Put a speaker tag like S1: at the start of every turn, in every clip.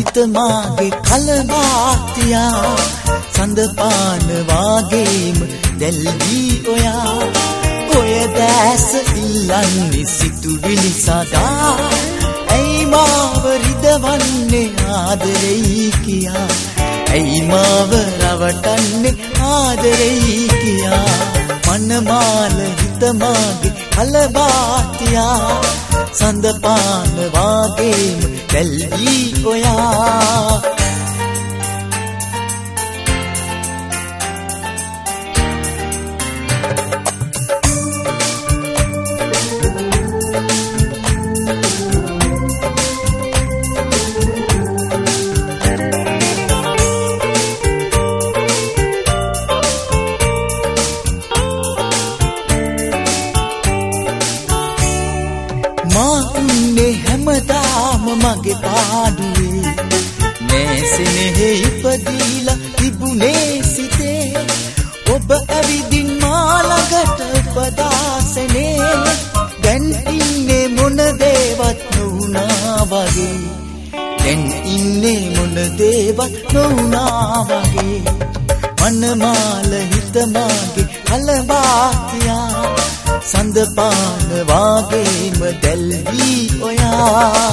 S1: හිත මාගේ කලබාතියා සඳපාන වාගේම දැල්වී ඔයා ඔය දැස ඉල්ලන්නේ සිතුවිලි සදා ඇයි මාව රිදවන්නේ ආදරෙයි කියා ඇයි මාව රවටන්නේ ආදරෙයි කියා මනමාල හිත මාගේ කලබාතියා සඳපාන වාගේම දැල්වී ඔයා හැමදාම මගේ පාඩුවේ නෑසෙනෙහි ඉපදීලා තිබුණේ සිතේ ඔබ ඇවිදින් මා ළඟට උපදාසනේ දැන් ඉන්නේ මොන දේවත් නොවුනා වගේ දැන් ඉන්නේ මොන දේවත් නොවුනා වගේ මනමාල හිත මාගේ කලබාතියා සඳපාන වාගේම දැල්වී ඔයා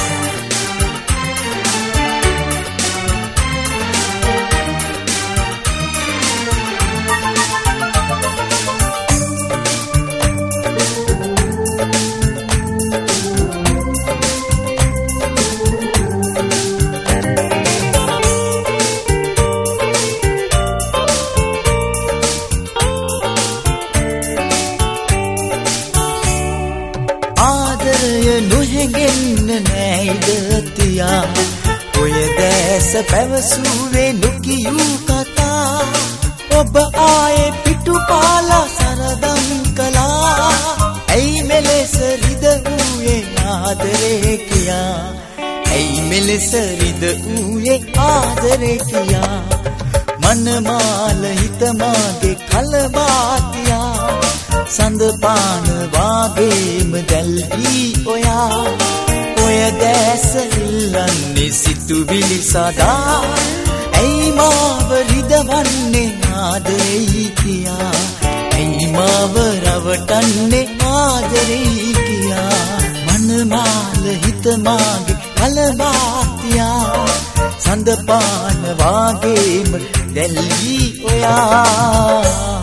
S1: නොහැගෙන්න නෑයිදතියා ඔය දැස පැවසුවේ නොකියූ කතා ඔබ ආයේ පිටුපාලා සරදම් කළා ඇයි මෙලෙස රිදවූයේ ආදරේ කියා ඇයි මෙලෙස රිදවූයේ ආදරේ කියා මනමාල හිත මාගේ කලබාතියා සඳපාන වාගේම දැල්වී ඔයා ඔය දැස ඉල්ලන්නේ සිතුවිලි සදා ඇයි මාව රිදවන්නේ ආදරෙයි කියා ඇයි මාව රවටන්නේ ආදරෙයි කියා මනමාල හිත මාගේ කලබාතියා සඳපාන වාගේම දැල්වී ඔයා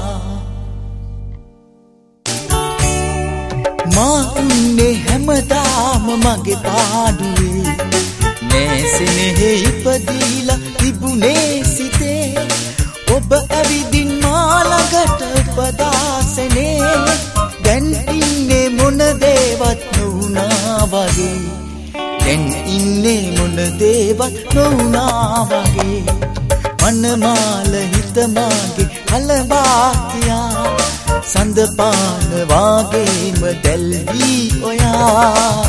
S1: මා උන්නේ හැමදාම මගේ පාඩුවේ නෑසෙනෙහි ඉපදීලා තිබුණේ සිතේ ඔබ ඇවිදින් මා ළඟට උපදාසනේ දැන් ඉන්නේ මොන දේවත් නොවුනා වගේ දැන් ඉන්නේ මොන දේවත් නොවුනා වගේ මනමාල හිත මාගේ කලබාතියා සඳපාන වාගේම දැල්වී ඔයා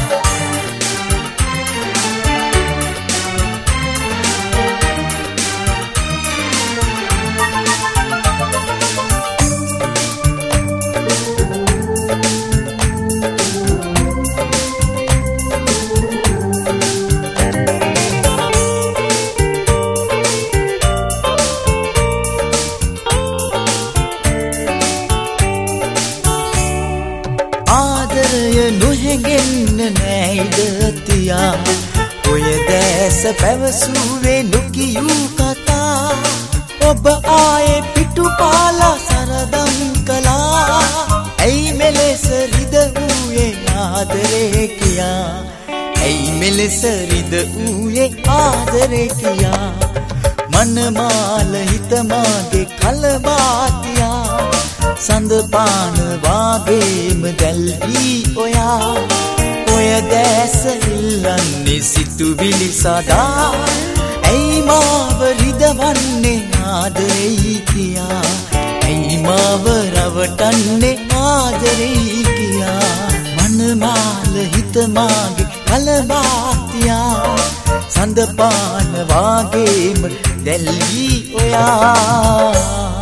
S1: නොහැගෙන්න නෑයිදතියා ඔය දැස පැවසුවේ නොකියූ කතා ඔබ ආයේ පිටුපාලා සරදම් කළා ඇයි මෙලෙස රිදවූයේ ආදරේ කියා ඇයි මෙලෙස රිදවූයේ ආදරේ කියා මනමාල හිත මාගේ කලබාතියා සඳපාන වාගේම දැල්වී ඔයා ඔය දැස ඉල්ලන්නේ සිතුවිලි සදා ඇයි මාව රිදවන්නේ ආදරෙයි කියා ඇයි මාව රවටන්නේ ආදරෙයි කියා මනමාල හිත මාගේ කලබාතියා සඳපාන වාගේම දැල්වී ඔයා